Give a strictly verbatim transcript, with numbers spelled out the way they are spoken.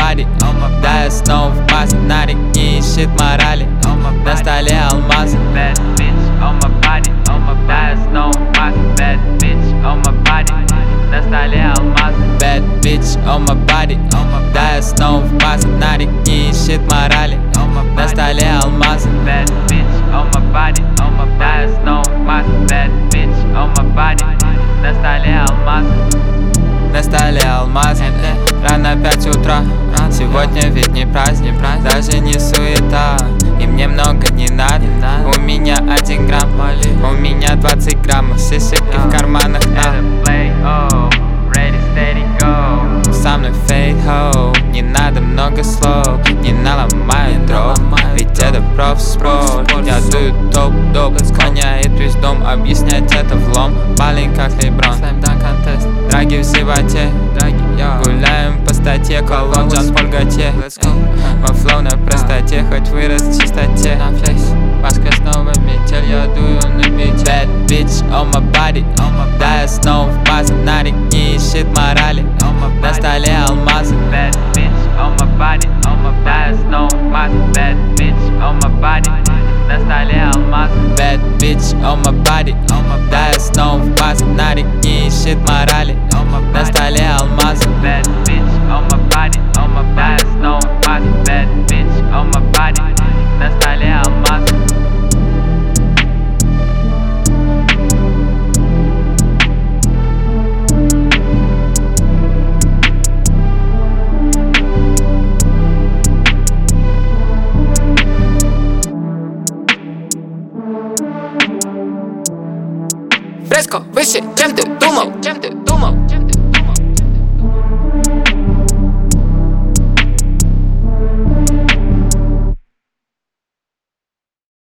body. Да, я снова в масле, на реке ищет морали. На столе алмазы. Bad bitch on my body, on my body. Да, я снова в масле. Bad bitch on my body. На столе алмазы. Bad bitch on my body. Да, я снова в масле, на реке ищет морали. На столе алмазы. Bad bitch on my body, on my body. Да, я снова в масле. Bad bitch on my body. На столе алмазы. На столе алмазы. Рано пять утра. Сегодня ведь не праздник, даже не суета. И мне много не надо. У меня один грамм, у меня двадцать граммов. Сисек в карманах надо. Ready, steady, go. Со мной fake ho. Не надо много слов, не наломаю дров. Ведь это профспорт. Я дую топ-доп, склоняет весь дом. Объяснять это влом. Баллин как Леброн. Драги в животе. Гуляем по статье, колон Джан Поль Готье. Мой флоу на простоте, хоть вырос в чистоте. Пашка снова метель, я дую на бите. Bad bitch on my body. Да, я снова в масле, на реке ищет морали. На столе алмазы. Bad bitch on my body. Да, я снова в масле. Bad bitch on my body. На столе алмазы. Bad bitch on my body. Да, я снова в масле, на реке ищет морали. На столе алмазы. Bad bitch on my body. Да, я снова в масле. Bad bitch on my body. На столе алмазы. Фреско выше, чем ты думал, чем ты думал.